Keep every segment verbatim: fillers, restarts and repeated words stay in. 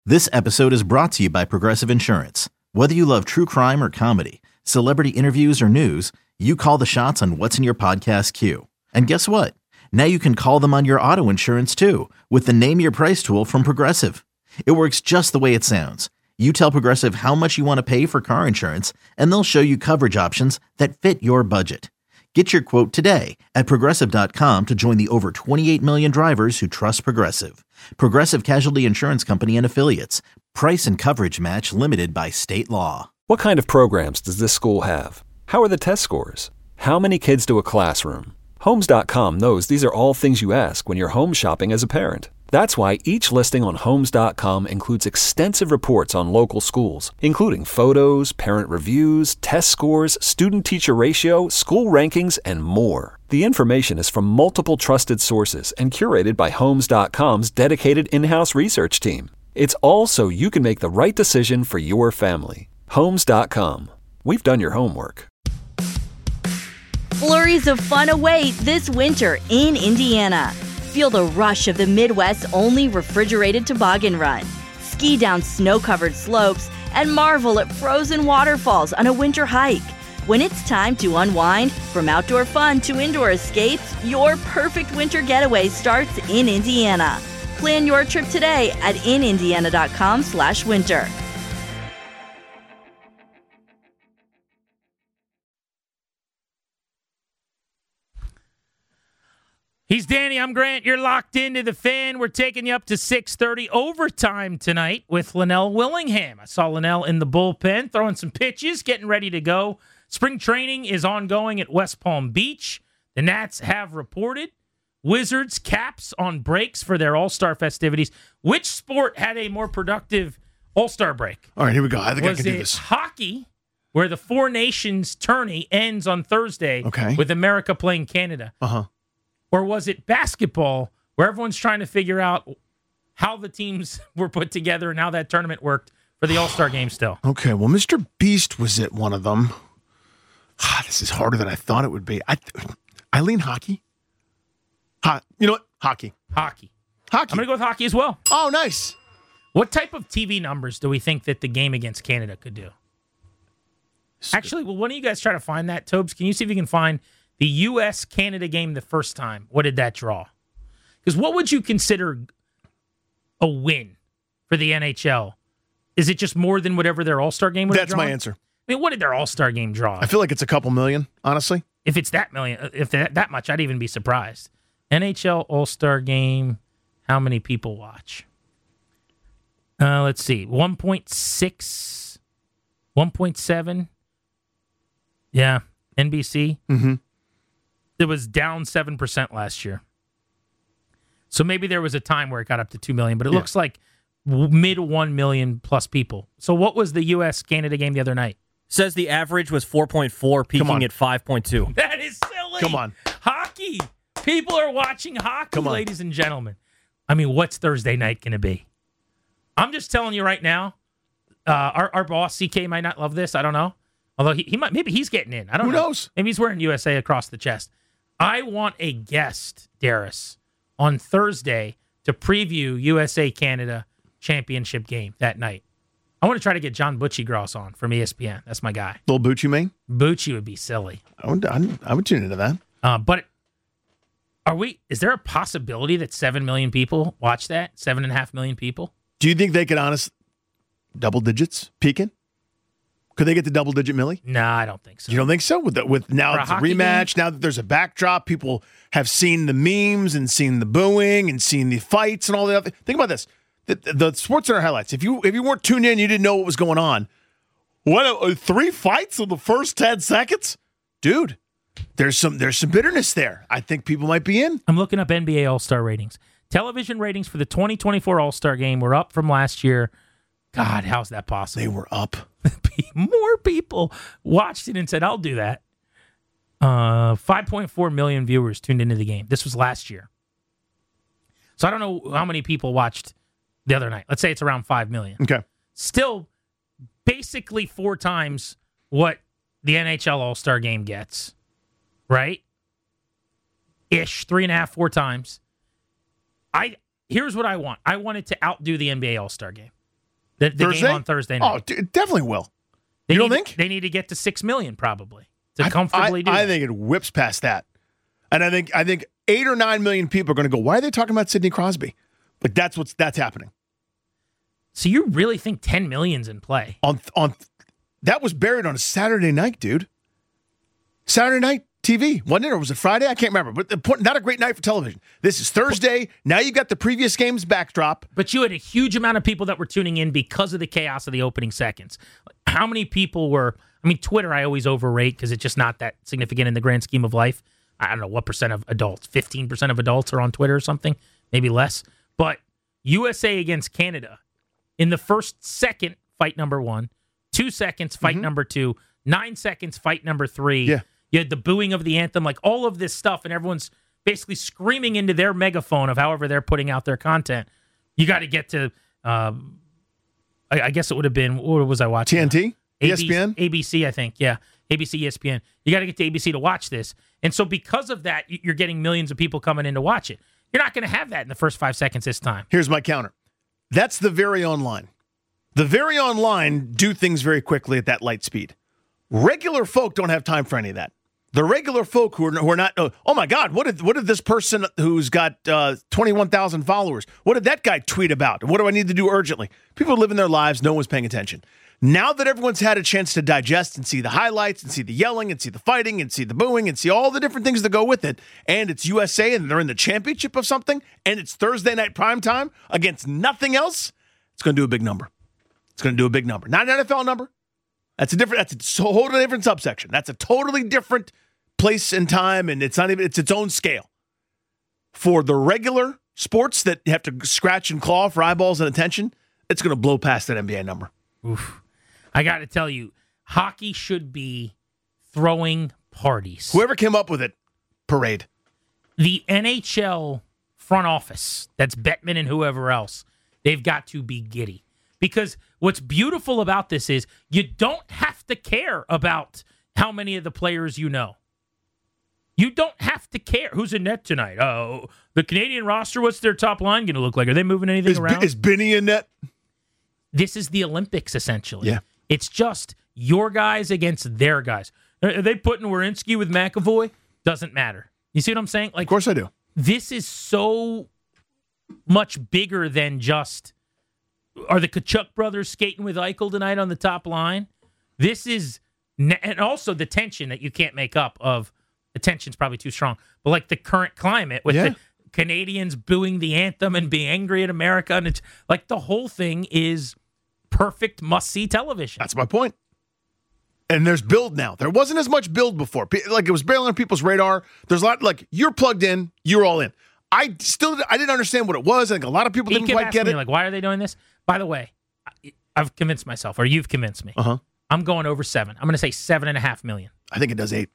This episode is brought to you by Progressive Insurance. Whether you love true crime or comedy, celebrity interviews or news, you call the shots on what's in your podcast queue. And guess what? Now you can call them on your auto insurance too with the Name Your Price tool from Progressive. It works just the way it sounds. You tell Progressive how much you want to pay for car insurance, and they'll show you coverage options that fit your budget. Get your quote today at Progressive dot com to join the over twenty-eight million drivers who trust Progressive. Progressive Casualty Insurance Company and Affiliates. Price and coverage match limited by state law. What kind of programs does this school have? How are the test scores? How many kids to a classroom? Homes dot com knows these are all things you ask when you're home shopping as a parent. That's why each listing on Homes dot com includes extensive reports on local schools, including photos, parent reviews, test scores, student-teacher ratio, school rankings, and more. The information is from multiple trusted sources and curated by Homes dot com's dedicated in-house research team. It's all so you can make the right decision for your family. Homes dot com. We've done your homework. Flurries of fun await this winter in Indiana. Feel the rush of the Midwest's only refrigerated toboggan run. Ski down snow-covered slopes and marvel at frozen waterfalls on a winter hike. When it's time to unwind, from outdoor fun to indoor escapes, your perfect winter getaway starts in Indiana. Plan your trip today at in indiana dot com slash winter. He's Danny, I'm Grant. You're locked into the Fan. We're taking you up to six thirty overtime tonight with Linnell Willingham. I saw Linnell in the bullpen throwing some pitches, getting ready to go. Spring training is ongoing at West Palm Beach. The Nats have reported. Wizards caps on breaks for their All-Star festivities. Which sport had a more productive All-Star break? All right, here we go. I think Was I can do it this. Hockey, where the Four Nations tourney ends on Thursday Okay. with America playing Canada? Uh-huh. Or was it basketball, where everyone's trying to figure out how the teams were put together and how that tournament worked for the All-Star game still? Okay, well, Mister Beast was at one of them. Ah, this is harder than I thought it would be. I, I lean hockey. Ho- you know what? Hockey. Hockey. Hockey. I'm going to go with hockey as well. Oh, nice. What type of T V numbers do we think that the game against Canada could do? Actually, well, why don't you guys try to find that, Tobes? Can you see if you can find the U S Canada game the first time? What did that draw? Because what would you consider a win for the N H L? Is it just more than whatever their All-Star game would have That's drawn? my answer. I mean, what did their All-Star game draw? I feel like it's a couple million, honestly. If it's that million, if that, that much, I'd even be surprised. N H L All-Star game, how many people watch? Uh, let's see, one point six, one point seven. Yeah, N B C. Mm-hmm. It was down seven percent last year. So maybe there was a time where it got up to two million, but it Yeah. looks like mid one million plus people. So what was the U S Canada game the other night? Says the average was four point four, peaking at five point two. That is silly. Come on. Hockey. People are watching hockey, Come on. ladies and gentlemen. I mean, what's Thursday night going to be? I'm just telling you right now, uh, our, our boss, C K, might not love this. I don't know. Although he, he might, maybe he's getting in. I don't Who know. knows? Maybe he's wearing U S A across the chest. I want a guest, Darius, on Thursday to preview U S A Canada championship game that night. I want to try to get John Butchie Gross on from E S P N. That's my guy. Little Bucci Mane? Bucci would be silly. I would, I, I would tune into that. Uh, but are we? Is there a possibility that seven million people watch that? Seven and a half million people? Do you think they could honest double digits peaking? Could they get to double digit Millie? No, I don't think so. You don't think so? With the, with now For a it's a hockey rematch, now that there's a backdrop, people have seen the memes and seen the booing and seen the fights and all the other. Think about this: the, the Sports Center highlights. If you if you weren't tuned in, you didn't know what was going on. What uh, three fights in the first ten seconds, dude? There's some there's some bitterness there. I think people might be in. I'm looking up N B A All-Star ratings. Television ratings for the twenty twenty-four All-Star game were up from last year. God, how's that possible? They were up. More people watched it and said, I'll do that. Uh, five point four million viewers tuned into the game. This was last year. So I don't know how many people watched the other night. Let's say it's around five million. Okay. Still basically four times what the N H L All-Star game gets, right? Ish, three and a half, four times. I Here's what I want. I want it to outdo the N B A All-Star game. The, the Thursday? game on Thursday night. Oh, d- it definitely will. They you don't need, think? They need to get to six million probably to I, comfortably I, do I that. think it whips past that. And I think I think eight or nine million people are going to go, why are they talking about Sidney Crosby? But that's what's that's happening. So you really think ten million's in play? On on that was buried on a Saturday night, dude. Saturday night T V, wasn't it? Or was it Friday? I can't remember. But the point, not a great night for television. This is Thursday. Now you've got the previous game's backdrop. But you had a huge amount of people that were tuning in because of the chaos of the opening seconds. How many people were, I mean, Twitter I always overrate because it's just not that significant in the grand scheme of life. I don't know what percent of adults, fifteen percent of adults are on Twitter or something, maybe less. But U S A against Canada, in the first second, fight number one, two seconds, fight mm-hmm. number two, nine seconds, fight number three. Yeah. You had the booing of the anthem, like all of this stuff, and everyone's basically screaming into their megaphone of however they're putting out their content. You got to get to, um, I, I guess it would have been, what was I watching? T N T? A B C, E S P N? A B C, I think. Yeah. A B C, E S P N. You got to get to A B C to watch this. And so because of that, you're getting millions of people coming in to watch it. You're not going to have that in the first five seconds this time. Here's my counter. That's the very online. The very online do things very quickly at that light speed. Regular folk don't have time for any of that. The regular folk who are, who are not, oh, oh my God, what did what did this person who's got uh, twenty-one thousand followers, what did that guy tweet about? What do I need to do urgently? People are living their lives. No one's paying attention. Now that everyone's had a chance to digest and see the highlights and see the yelling and see the fighting and see the booing and see all the different things that go with it, and it's U S A and they're in the championship of something, and it's Thursday night primetime against nothing else, it's going to do a big number. It's going to do a big number. Not an N F L number. That's a different, that's a totally different subsection. That's a totally different place and time, and it's not even, it's its own scale. For the regular sports that have to scratch and claw for eyeballs and attention, it's going to blow past that N B A number. Oof. I got to tell you, hockey should be throwing parties. Whoever came up with it, parade. The N H L front office, that's Bettman and whoever else, they've got to be giddy. Because what's beautiful about this is you don't have to care about how many of the players you know. You don't have to care. Who's in net tonight? Oh, the Canadian roster, what's their top line going to look like? Are they moving anything Is, around? is Benny in net? This is the Olympics, essentially. Yeah. It's just your guys against their guys. Are they putting Werenski with McAvoy? Doesn't matter. You see what I'm saying? Like, of course I do. This is so much bigger than just, are the Kachuk brothers skating with Eichel tonight on the top line? This is, and also the tension that you can't make up of, the tension's probably too strong, but like the current climate with yeah. the Canadians booing the anthem and being angry at America, and it's like the whole thing is perfect must-see television. That's my point. And there's build now. There wasn't as much build before. Like, it was barely on people's radar. There's a lot, like, you're plugged in, you're all in. I still, I didn't understand what it was. I think a lot of people didn't quite get me, it. Like, why are they doing this? By the way, I've convinced myself, or you've convinced me. Uh-huh. I'm going over seven. I'm going to say seven and a half million. I think it does eight.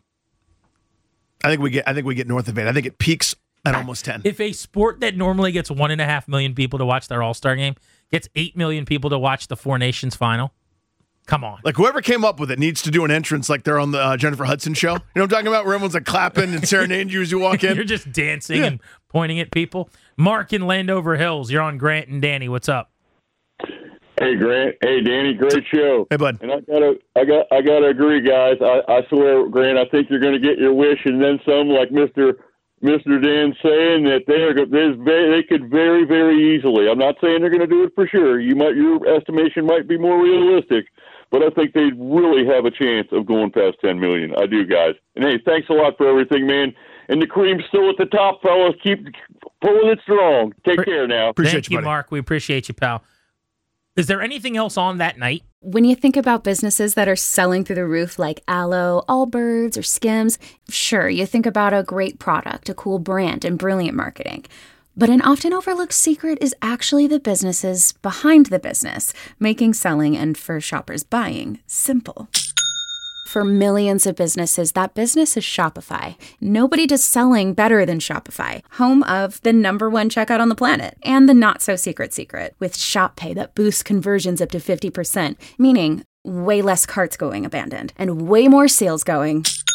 I think we get, I think we get north of eight. I think it peaks at almost ten. If a sport that normally gets one and a half million people to watch their All-Star game gets eight million people to watch the Four Nations final, come on. Like, whoever came up with it needs to do an entrance like they're on the uh, Jennifer Hudson show. You know what I'm talking about? Where everyone's like clapping and serenading you as you walk in. You're just dancing Yeah. and pointing at people. Mark in Landover Hills, you're on Grant and Danny. What's up? Hey Grant, hey Danny, great show. Hey bud. And I gotta, I got, I gotta agree, guys. I, I swear, Grant, I think you're gonna get your wish and then some. Like Mister Mister Dan saying that they're, they could very, very easily. I'm not saying they're gonna do it for sure. You might, your estimation might be more realistic, but I think they really have a chance of going past ten million. I do, guys. And hey, thanks a lot for everything, man. And the cream's still at the top, fellas. Keep pulling it strong. Take Pre- care now. Appreciate Thank you, you, buddy. Mark. We appreciate you, pal. Is there anything else on that night? When you think about businesses that are selling through the roof like Aloe, Allbirds, or Skims, sure, you think about a great product, a cool brand, and brilliant marketing. But an often overlooked secret is actually the businesses behind the business, making selling and for shoppers buying simple. For millions of businesses, that business is Shopify. Nobody does selling better than Shopify, home of the number one checkout on the planet and the not-so-secret secret with Shop Pay that boosts conversions up to fifty percent, meaning way less carts going abandoned and way more sales going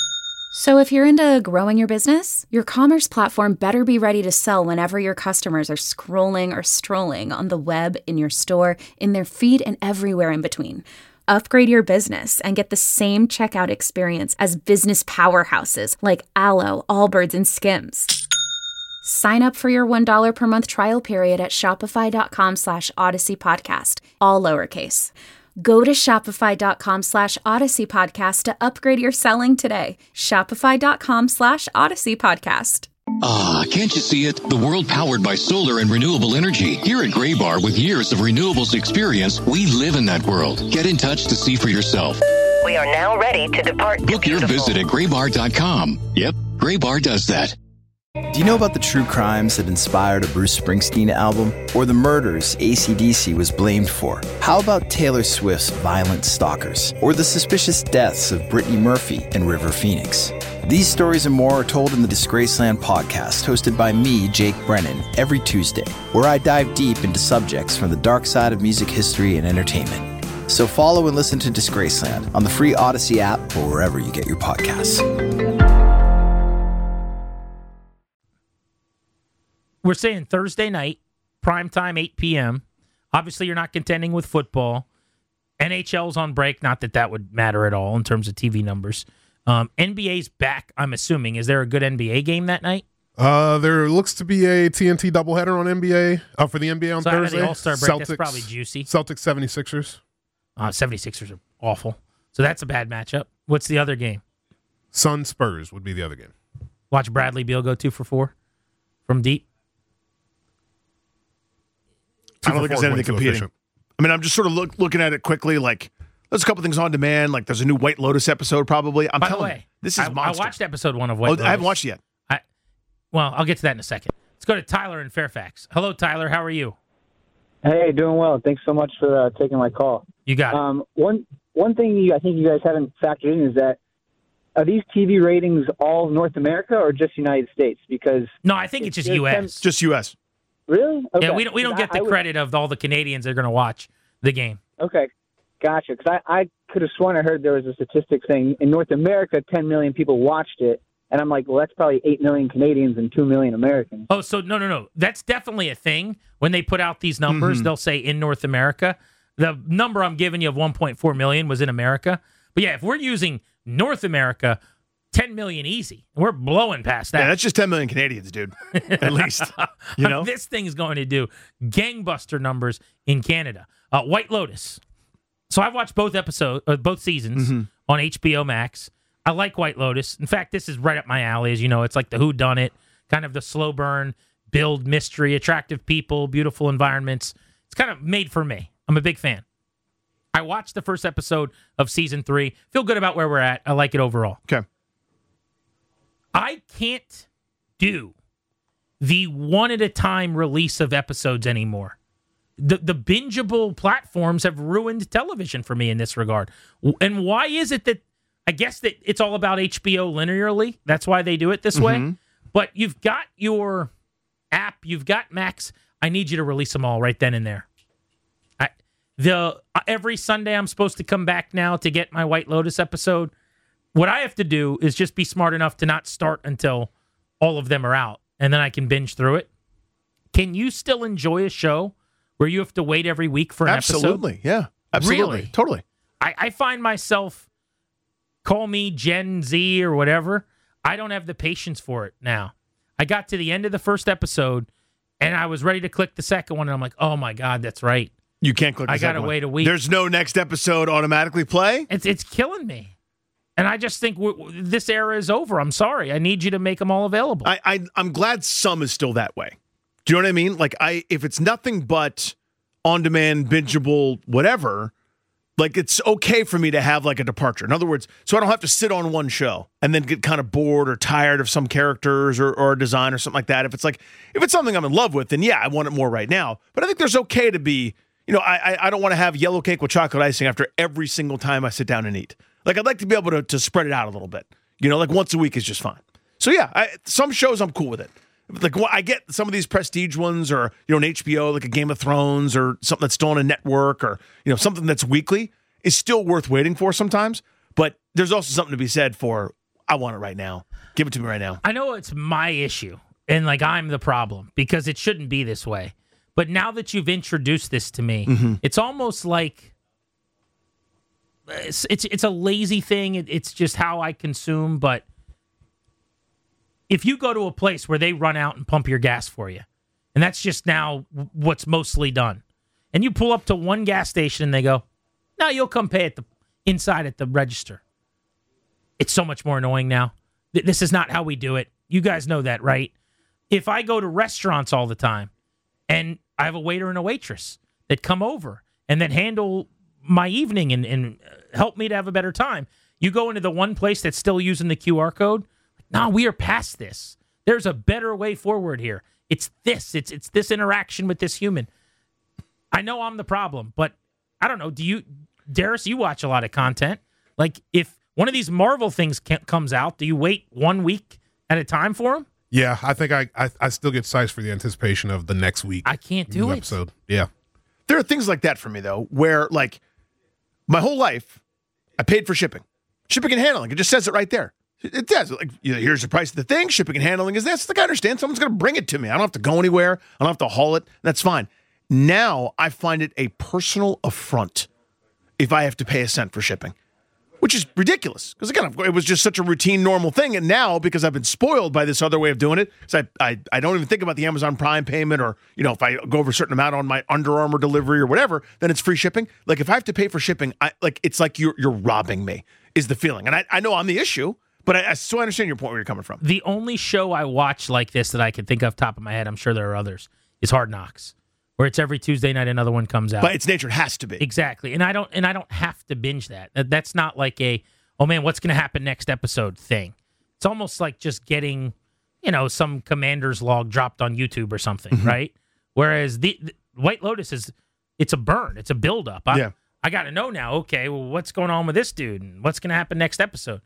So if you're into growing your business, your commerce platform better be ready to sell whenever your customers are scrolling or strolling on the web, in your store, in their feed, and everywhere in between. Upgrade your business and get the same checkout experience as business powerhouses like Allo, Allbirds, and Skims. Sign up for your one dollar per month trial period at shopify.com slash Odyssey Podcast, all lowercase. Go to shopify.com slash Odyssey Podcast to upgrade your selling today. Shopify.com slash Odyssey Podcast. Ah, can't you see it? The world powered by solar and renewable energy. Here at Graybar, with years of renewables experience, we live in that world. Get in touch to see for yourself. We are now ready to depart. Book your visit at graybar dot com. Yep, Graybar does that. Do you know about the true crimes that inspired a Bruce Springsteen album? Or the murders A C D C was blamed for? How about Taylor Swift's Violent Stalkers? Or the suspicious deaths of Brittany Murphy and River Phoenix? These stories and more are told in the Disgraceland podcast, hosted by me, Jake Brennan, every Tuesday, where I dive deep into subjects from the dark side of music history and entertainment. So follow and listen to Disgraceland on the free Odyssey app or wherever you get your podcasts. We're saying Thursday night, primetime, eight p.m. Obviously, you're not contending with football. N H L's on break. Not that that would matter at all in terms of T V numbers. Um, N B A's back, I'm assuming. Is there a good N B A game that night? Uh, there looks to be a T N T doubleheader on N B A, uh, for the N B A on so Thursday. The All-Star break, Celtics, that's probably juicy. Celtics seventy-sixers. Uh, seventy-sixers are awful. So that's a bad matchup. What's the other game? Sun Spurs would be the other game. Watch Bradley Beal go two for four from deep. I don't think there's anything competing. Efficient. I mean, I'm just sort of look, looking at it quickly. Like, there's a couple things on demand. Like, there's a new White Lotus episode, probably. I'm By telling the way, you, this is I, monster. I watched episode one of White oh, Lotus. I haven't watched it yet. I, well, I'll get to that in a second. Let's go to Tyler in Fairfax. Hello, Tyler. How are you? Hey, doing well. Thanks so much for uh, taking my call. You got it. Um, one one thing you, I think you guys haven't factored in is that are these T V ratings all North America or just United States? Because no, I think it's just U S. ten Just U S. Really? Okay. Yeah, we don't we don't get the I, I credit would, of all the Canadians that are going to watch the game. Okay, gotcha. Because I, I could have sworn I heard there was a statistic saying in North America, ten million people watched it, and I'm like, well, that's probably eight million Canadians and two million Americans. Oh, so no, no, no. That's definitely a thing. When they put out these numbers, mm-hmm. they'll say in North America. The number I'm giving you of one point four million was in America. But yeah, if we're using North America, ten million easy. We're blowing past that. Yeah, that's just ten million Canadians, dude. At least. You know? This thing is going to do gangbuster numbers in Canada. Uh, White Lotus. So I've watched both episodes, uh, both seasons mm-hmm. on H B O Max. I like White Lotus. In fact, this is right up my alley. As you know, it's like the whodunit, kind of the slow burn, build mystery, attractive people, beautiful environments. It's kind of made for me. I'm a big fan. I watched the first episode of season three. Feel good about where we're at. I like it overall. Okay. I can't do the one-at-a-time release of episodes anymore. The the bingeable platforms have ruined television for me in this regard. And why is it that, I guess that it's all about H B O linearly. That's why they do it this mm-hmm. way. But you've got your app, you've got Max. I need you to release them all right then and there. I, the uh, every Sunday I'm supposed to come back now to get my White Lotus episode. What I have to do is just be smart enough to not start until all of them are out, and then I can binge through it. Can you still enjoy a show where you have to wait every week for an absolutely, episode? Absolutely, yeah. Absolutely, really? Totally. I, I find myself, call me Gen Z or whatever, I don't have the patience for it now. I got to the end of the first episode, and I was ready to click the second one, and I'm like, oh my God, that's right. You can't click the I second gotta one. wait a week. There's no next episode automatically play? It's, it's killing me. And I just think w- w- this era is over. I'm sorry. I need you to make them all available. I, I I'm glad some is still that way. Do you know what I mean? Like I, if it's nothing but on-demand, bingeable, whatever, like it's okay for me to have like a departure. In other words, so I don't have to sit on one show and then get kind of bored or tired of some characters or, or a design or something like that. If it's like if it's something I'm in love with, then yeah, I want it more right now. But I think there's okay to be. You know, I I don't want to have yellow cake with chocolate icing after every single time I sit down and eat. Like, I'd like to be able to, to spread it out a little bit. You know, like once a week is just fine. So, yeah, I, some shows I'm cool with it. Like, well, I get some of these prestige ones or, you know, an H B O, like a Game of Thrones or something that's still on a network or, you know, something that's weekly is still worth waiting for sometimes. But there's also something to be said for, I want it right now. Give it to me right now. I know it's my issue, and like I'm the problem because it shouldn't be this way. But now that you've introduced this to me, mm-hmm. it's almost like it's it's, it's a lazy thing. It, it's just how I consume. But if you go to a place where they run out and pump your gas for you, and that's just now what's mostly done, and you pull up to one gas station and they go, "No, you'll come pay at the inside at the register." It's so much more annoying now. This is not how we do it. You guys know that, right? If I go to restaurants all the time and I have a waiter and a waitress that come over and that handle my evening and, and help me to have a better time, you go into the one place that's still using the Q R code. No, we are past this. There's a better way forward here. It's this. It's it's this interaction with this human. I know I'm the problem, but I don't know. Do you, Darius, you watch a lot of content. Like if one of these Marvel things comes out, do you wait one week at a time for them? Yeah, I think I, I I still get psyched for the anticipation of the next week. I can't do it. Episode. Yeah. There are things like that for me, though, where, like, my whole life, I paid for shipping. Shipping and handling. It just says it right there. It does. Like, you know, here's the price of the thing. Shipping and handling is this. Like, I understand. Someone's going to bring it to me. I don't have to go anywhere. I don't have to haul it. That's fine. Now, I find it a personal affront if I have to pay a cent for shipping. Which is ridiculous, because again, it was just such a routine, normal thing. And now, because I've been spoiled by this other way of doing it, so I, I, I don't even think about the Amazon Prime payment, or, you know, if I go over a certain amount on my Under Armour delivery or whatever, then it's free shipping. Like, if I have to pay for shipping, I like it's like you're you're robbing me, is the feeling. And I, I know I'm the issue, but I, I so I understand your point where you're coming from. The only show I watch like this that I can think of top of my head, I'm sure there are others, is Hard Knocks, where it's every Tuesday night another one comes out. But its nature, it has to be. Exactly. And I don't and I don't have to binge that. That's not like a, oh man, what's going to happen next episode thing. It's almost like just getting, you know, some commander's log dropped on YouTube or something, mm-hmm. right? Whereas the, the White Lotus is, it's a burn. It's a buildup. I, yeah. I got to know now, okay, well, what's going on with this dude and what's going to happen next episode?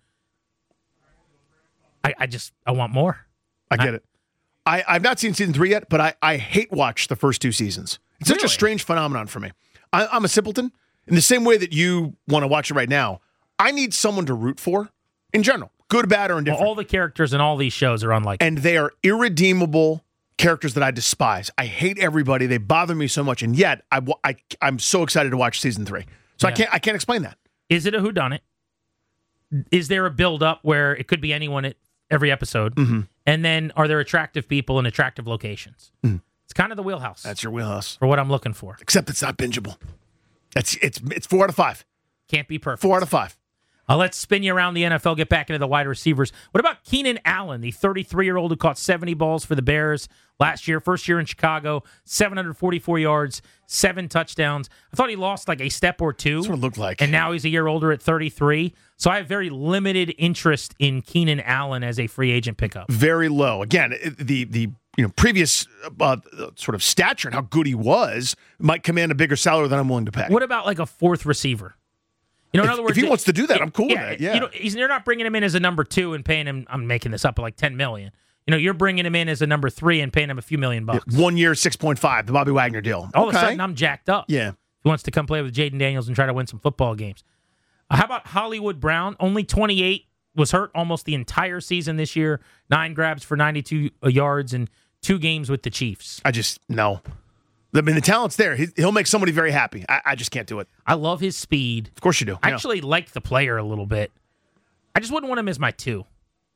I, I just, I want more. I get I, it. I, I've not seen season three yet, but I, I hate watch the first two seasons. It's really? such a strange phenomenon for me. I, I'm a simpleton. In the same way that you want to watch it right now, I need someone to root for in general, good, bad, or indifferent. Well, all the characters in all these shows are unlike. And they are irredeemable characters that I despise. I hate everybody. They bother me so much. And yet, I, I, I'm so excited to watch season three. So yeah. I can't I can't explain that. Is it a whodunit? Is there a build-up where it could be anyone at every episode? Mm-hmm. And then are there attractive people in attractive locations? Mm. It's kind of the wheelhouse. That's your wheelhouse. For what I'm looking for. Except it's not bingeable. It's, it's, it's four out of five. Can't be perfect. Four out of five. Uh, let's spin you around the N F L, get back into the wide receivers. What about Keenan Allen, the thirty-three-year-old who caught seventy balls for the Bears last year, first year in Chicago, seven hundred forty-four yards, seven touchdowns. I thought he lost like a step or two. That's what it looked like. And now he's a year older at thirty-three. So I have very limited interest in Keenan Allen as a free agent pickup. Very low. Again, the the you know previous uh, sort of stature and how good he was might command a bigger salary than I'm willing to pay. What about like a fourth receiver? You know, in if, other words, if he wants to do that, it, I'm cool yeah, with that. Yeah, you know, he's, you're not bringing him in as a number two and paying him. I'm making this up, like ten million. You know, you're bringing him in as a number three and paying him a few million bucks. Yeah, one year, six point five, the Bobby Wagner deal. All okay. of a sudden, I'm jacked up. Yeah, he wants to come play with Jaden Daniels and try to win some football games. Uh, how about Hollywood Brown? Only twenty-eight, was hurt almost the entire season this year. Nine grabs for ninety-two yards and two games with the Chiefs. I just no. I mean, the talent's there. He, he'll make somebody very happy. I, I just can't do it. I love his speed. Of course you do. I yeah. actually like the player a little bit. I just wouldn't want him as my two.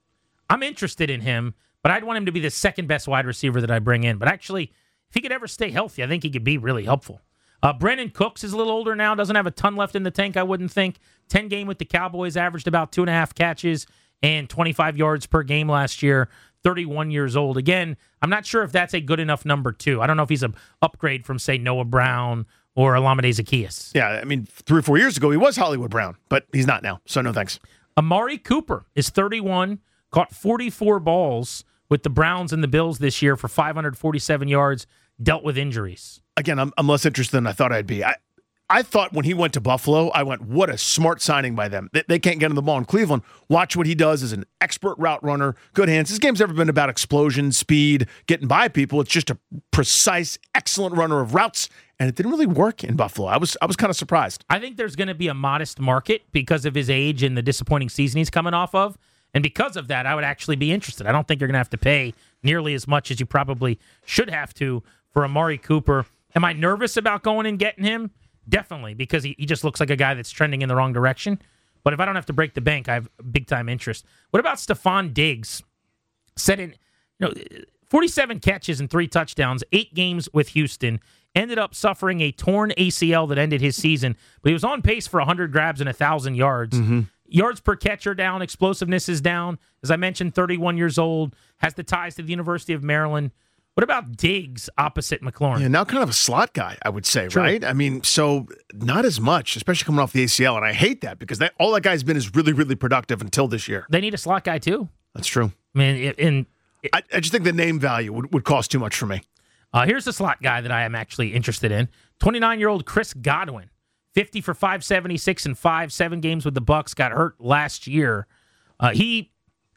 I'm interested in him, but I'd want him to be the second best wide receiver that I bring in. But actually, if he could ever stay healthy, I think he could be really helpful. Uh, Brandon Cooks is a little older now, doesn't have a ton left in the tank, I wouldn't think. ten game with the Cowboys, averaged about two and a half catches and twenty-five yards per game last year. thirty-one years old. Again, I'm not sure if that's a good enough number two. I don't know if he's an upgrade from, say, Noah Brown or Olamide Zaccheaus. Yeah, I mean, three or four years ago, he was Hollywood Brown, but he's not now, so no thanks. Amari Cooper is thirty-one, caught forty-four balls with the Browns and the Bills this year for five hundred forty-seven yards, dealt with injuries. Again, I'm, I'm less interested than I thought I'd be. I, I thought when he went to Buffalo, I went, what a smart signing by them. They, they can't get him the ball in Cleveland. Watch what he does as an expert route runner, good hands. This game's never been about explosion, speed, getting by people. It's just a precise, excellent runner of routes, and it didn't really work in Buffalo. I was I was kind of surprised. I think there's going to be a modest market because of his age and the disappointing season he's coming off of. And because of that, I would actually be interested. I don't think you're going to have to pay nearly as much as you probably should have to for Amari Cooper. Am I nervous about going and getting him? Definitely, because he, he just looks like a guy that's trending in the wrong direction. But if I don't have to break the bank, I have big-time interest. What about Stephon Diggs? Set in, you know, forty-seven catches and three touchdowns, eight games with Houston. Ended up suffering a torn A C L that ended his season, but he was on pace for one hundred grabs and one thousand yards. Mm-hmm. Yards per catch are down. Explosiveness is down. As I mentioned, thirty-one years old, has the ties to the University of Maryland. What about Diggs opposite McLaurin? Yeah, now kind of a slot guy, I would say, True. right? I mean, so not as much, especially coming off the A C L, and I hate that because that, all that guy's been is really, really productive until this year. They need a slot guy, too. That's true. I mean, it, in, it, I, I just think the name value would, would cost too much for me. Uh, here's the slot guy that I am actually interested in. twenty-nine-year-old Chris Godwin, fifty for five seventy-six and five, seven games with the Bucs, got hurt last year. Uh, he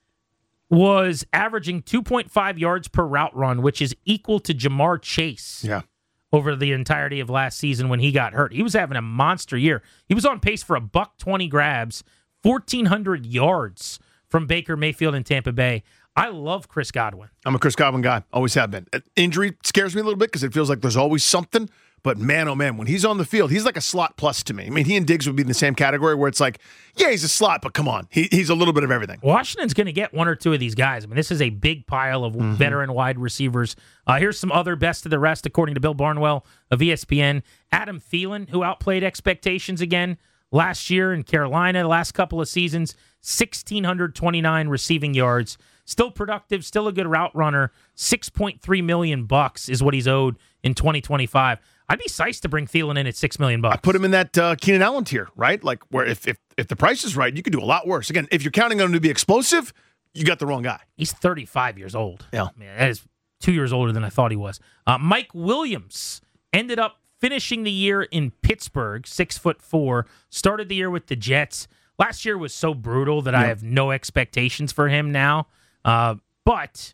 was averaging two point five yards per route run, which is equal to Jamar Chase yeah. over the entirety of last season when he got hurt. He was having a monster year. He was on pace for a buck twenty grabs, fourteen hundred yards from Baker Mayfield in Tampa Bay. I love Chris Godwin. I'm a Chris Godwin guy. Always have been. Injury scares me a little bit because it feels like there's always something. But man, oh man, when he's on the field, he's like a slot plus to me. I mean, he and Diggs would be in the same category where it's like, yeah, he's a slot, but come on. He, he's a little bit of everything. Washington's going to get one or two of these guys. I mean, this is a big pile of mm-hmm. veteran wide receivers. Uh, here's some other best of the rest, according to Bill Barnwell of E S P N. Adam Thielen, who outplayed expectations again last year in Carolina, the last couple of seasons, one thousand six hundred twenty-nine receiving yards. Still productive, still a good route runner. six point three million bucks is what he's owed in twenty twenty-five. I'd be psyched to bring Thielen in at six million bucks. I put him in that uh, Keenan Allen tier, right? Like where if, if if the price is right, you could do a lot worse. Again, if you're counting on him to be explosive, you got the wrong guy. He's thirty-five years old. Yeah, man, that is two years older than I thought he was. Uh, Mike Williams ended up finishing the year in Pittsburgh, six foot four. Started the year with the Jets. Last year was so brutal that yeah. I have no expectations for him now. Uh, but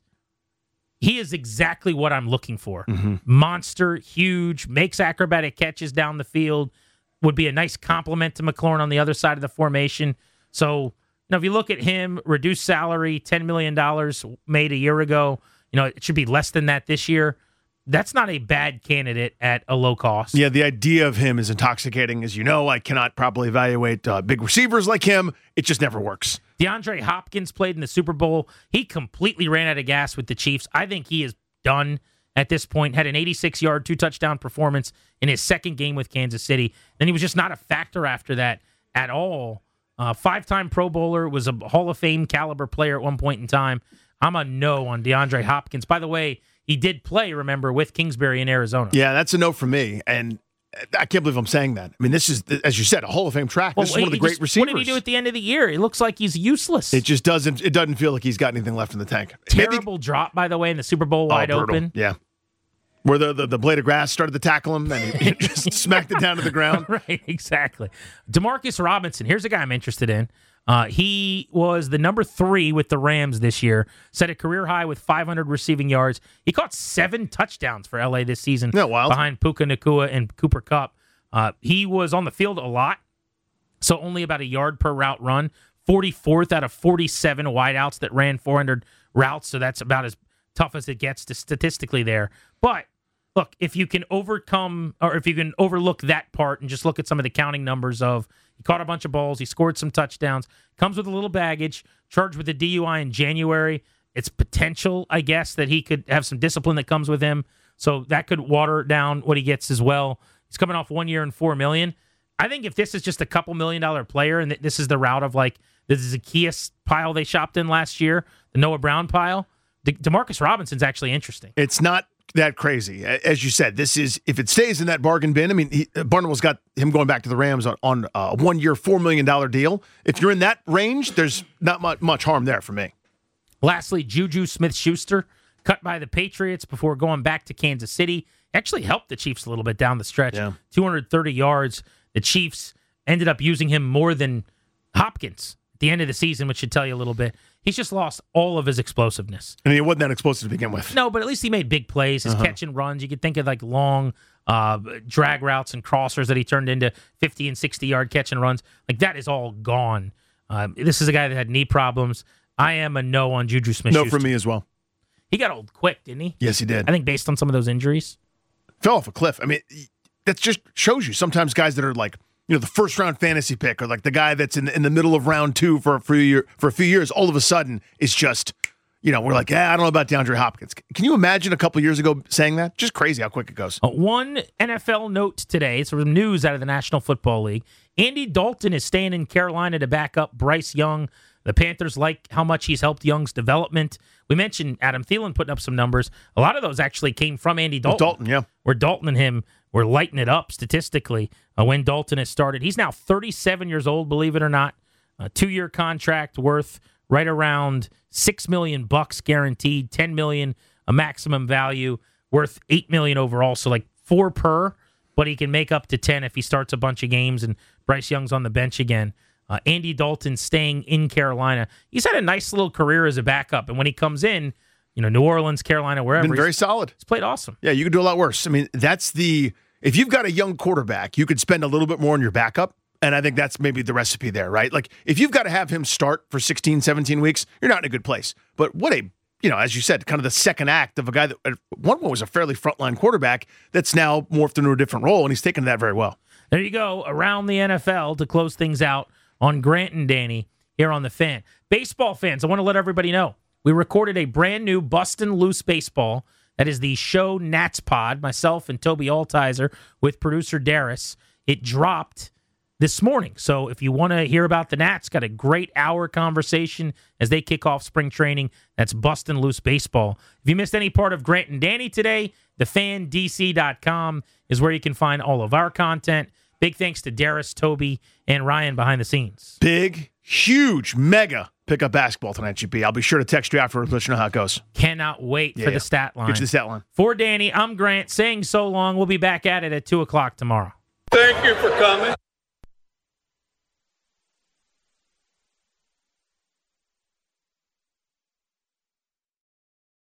he is exactly what I'm looking for. Mm-hmm. Monster, huge, makes acrobatic catches down the field, would be a nice compliment to McLaurin on the other side of the formation. So, you know, if you look at him, reduced salary, ten million dollars made a year ago, you know, it should be less than that this year. That's not a bad candidate at a low cost. Yeah, the idea of him is intoxicating. As you know, I cannot properly evaluate uh, big receivers like him. It just never works. DeAndre Hopkins played in the Super Bowl. He completely ran out of gas with the Chiefs. I think he is done at this point. Had an eighty-six-yard, two-touchdown performance in his second game with Kansas City. Then he was just not a factor after that at all. Uh, five-time Pro Bowler, was a Hall of Fame caliber player at one point in time. I'm a no on DeAndre Hopkins. By the way, he did play, remember, with Kingsbury in Arizona. Yeah, that's a no for me. And I can't believe I'm saying that. I mean, this is, as you said, a Hall of Fame track. This well, is one of the great just, receivers. What did he do at the end of the year? It looks like he's useless. It just doesn't It doesn't feel like he's got anything left in the tank. Terrible Maybe, drop, by the way, in the Super Bowl wide oh, open. Yeah. Where the, the, the blade of grass started to tackle him and he, he just smacked it down to the ground. Right, exactly. Demarcus Robinson, here's a guy I'm interested in. Uh, he was the number three with the Rams this year, set a career high with five hundred receiving yards. He caught seven touchdowns for L A this season yeah, wild. behind Puka Nacua and Cooper Kupp. Uh, he was on the field a lot, so only about a yard per route run. forty-fourth out of forty-seven wideouts that ran four hundred routes, so that's about as tough as it gets to statistically there. But look, if you can overcome or if you can overlook that part and just look at some of the counting numbers of he caught a bunch of balls, he scored some touchdowns, comes with a little baggage, charged with a D U I in January. It's potential, I guess, that he could have some discipline that comes with him. So that could water down what he gets as well. He's coming off one year and four million. I think if this is just a couple million dollar player and this is the route of like the Zacchaeus pile they shopped in last year, the Noah Brown pile, De- Demarcus Robinson's actually interesting. It's not that crazy. As you said, this is, if it stays in that bargain bin, I mean, he, Barnwell's got him going back to the Rams on, on a one-year, four million dollars deal. If you're in that range, there's not much, much harm there for me. Lastly, Juju Smith-Schuster, cut by the Patriots before going back to Kansas City. Actually helped the Chiefs a little bit down the stretch. Yeah. two hundred thirty yards. The Chiefs ended up using him more than Hopkins at the end of the season, which should tell you a little bit. He's just lost all of his explosiveness. I mean, he wasn't that explosive to begin with. No, but at least he made big plays. His uh-huh. catch and runs. You could think of like long uh, drag routes and crossers that he turned into fifty and sixty-yard catch and runs. Like, that is all gone. Um, this is a guy that had knee problems. I am a no on Juju Smith. No for me as well. He got old quick, didn't he? Yes, he did. I think based on some of those injuries. Fell off a cliff. I mean, that just shows you sometimes guys that are like, you know, the first round fantasy pick or like the guy that's in the, in the middle of round two for a few year, for a few years, all of a sudden is just, you know, we're like, yeah, I don't know about DeAndre Hopkins. Can you imagine a couple years ago saying that? Just crazy how quick it goes. Uh, one N F L note today, it's some news out of the National Football League. Andy Dalton is staying in Carolina to back up Bryce Young. The Panthers like how much he's helped Young's development. We mentioned Adam Thielen putting up some numbers. A lot of those actually came from Andy Dalton. With Dalton, yeah. Where Dalton and him were lighting it up statistically uh, when Dalton has started. He's now thirty-seven years old, believe it or not. A two-year contract worth right around six million bucks guaranteed, ten million dollars a maximum value, worth eight million dollars overall, so like four per, but he can make up to ten if he starts a bunch of games and Bryce Young's on the bench again. Uh, Andy Dalton staying in Carolina. He's had a nice little career as a backup, and when he comes in, you know, New Orleans, Carolina, wherever, Been very he's, solid. He's played awesome. Yeah, you could do a lot worse. I mean, that's the if you've got a young quarterback, you could spend a little bit more on your backup, and I think that's maybe the recipe there, right? Like if you've got to have him start for sixteen, seventeen weeks, you're not in a good place. But what a you know, as you said, kind of the second act of a guy that at one point was a fairly frontline quarterback that's now morphed into a different role, and he's taken that very well. There you go, around the N F L to close things out on Grant and Danny here on The Fan. Baseball fans, I want to let everybody know, we recorded a brand new Bustin' Loose Baseball. That is the show Nats Pod, myself and Toby Altizer with producer Darius. It dropped this morning. So if you want to hear about the Nats, got a great hour conversation as they kick off spring training. That's Bustin' Loose Baseball. If you missed any part of Grant and Danny today, the fan D C dot com is where you can find all of our content. Big thanks to Darius, Toby, and Ryan behind the scenes. Big, huge, mega pickup basketball tonight, G P. I'll be sure to text you afterwards, let you know how it goes. Cannot wait yeah, for yeah. the stat line. Get you the stat line. For Danny, I'm Grant saying so long. We'll be back at it at two o'clock tomorrow. Thank you for coming.